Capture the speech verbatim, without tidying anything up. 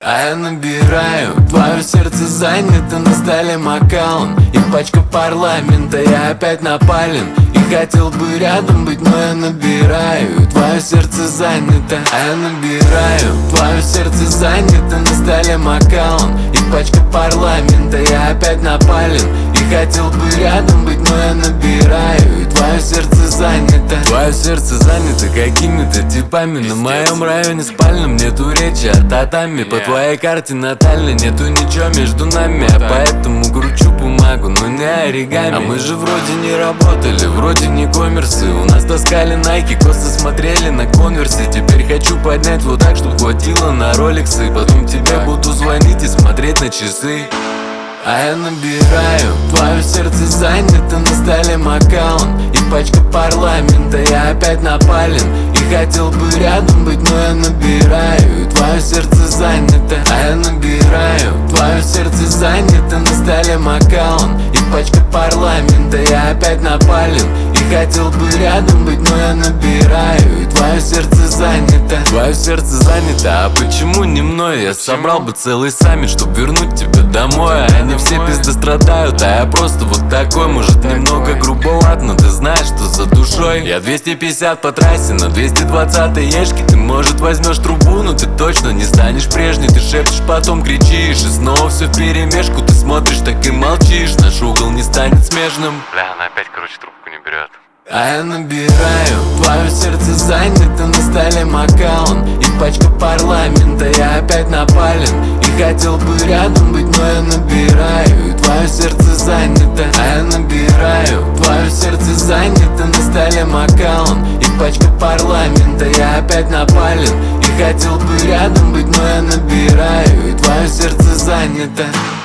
А я набираю, твое сердце занято, на столе макалон и пачка парламента. Я опять напален и хотел бы рядом быть, но я набираю, твое сердце занято. А я набираю, твое сердце занято, на столе макалон и пачка парламента. Я опять напален и хотел бы рядом быть, но я набираю, твое сердце занято. Твое сердце занято какими-то типами. На моем районе спальном нету речи о татами. По твоей карте натальной нету ничего между нами. Я поэтому кручу бумагу, но не оригами. А мы же вроде не работали, вроде не коммерсы. У нас таскали найки, косо смотрели на конверсы. Теперь хочу поднять вот так, чтоб хватило на роликсы. Потом тебе буду звонить и смотреть на часы. А я набираю, твое сердце занято, на столе макалон и пачка парламента. Я опять напален и хотел бы рядом быть, но я набираю, твое сердце занято. А я набираю, твое сердце занято, на столе макалон и пачка парламента. Я опять напален и хотел бы рядом быть, но я набираю, твое сердце занято. Твое сердце занято, а почему не мной? Я собрал бы целый саммит, чтоб вернуть тебя домой. А они все пизды страдают, а я просто вот такой. Может немного грубоват, но ты знаешь, что за душой. Я двести пятьдесят по трассе, на двести двадцатой ешке. Ты, может, возьмешь трубу, но ты точно не станешь прежней. Ты шепчешь, потом кричишь, и снова все вперемешку. Ты смотришь, так и молчишь, наш угол не станет смежным. Бля, она опять, короче, трубку не берет. А я набираю, твое сердце занято, на столе макалон и пачка парламента. Я опять напален и хотел бы рядом быть, но я набираю, твое сердце занято. А я набираю, твое сердце занято, на столе макалон и пачка парламента. Я опять напален и хотел бы рядом быть, но я набираю, твое сердце занято.